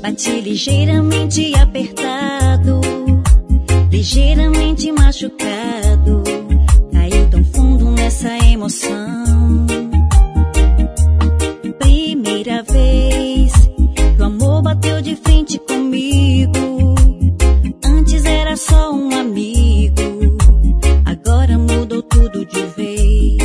bati ligeiramente apertado, ligeiramente machucado, caiu tão fundo nessa emoção. Primeira vez que o amor bateu de frente comigo, antes era só um amigo, agora mudou tudo de vez.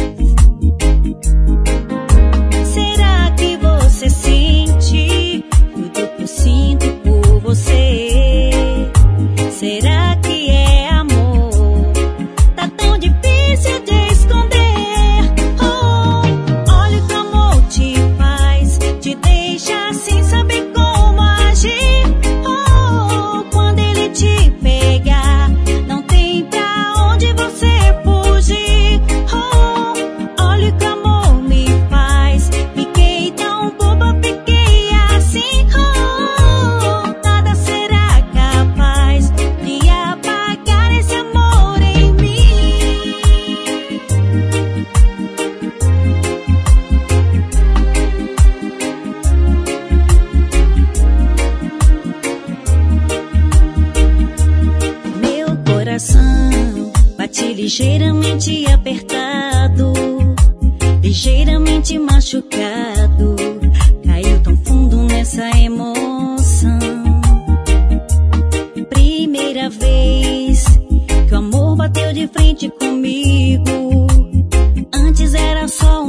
Será que você sente tudo que eu sinto por você? Será que é amor? Tá tão difícil de esconder. Oh, olha o que o amor te faz, te deixa sem saber como agir. Oh, quando ele te pegar, não tem pra onde você fugir. Oh, olha o que o amor me faz, fiquei tão boba, fiquei assim. Oh, nada será capaz de apagar esse amor em mim. Meu coração bate ligeiramente apertado, ligeiramente machucado, caiu tão fundo nessa emoção. Primeira vez que o amor bateu de frente comigo, antes era só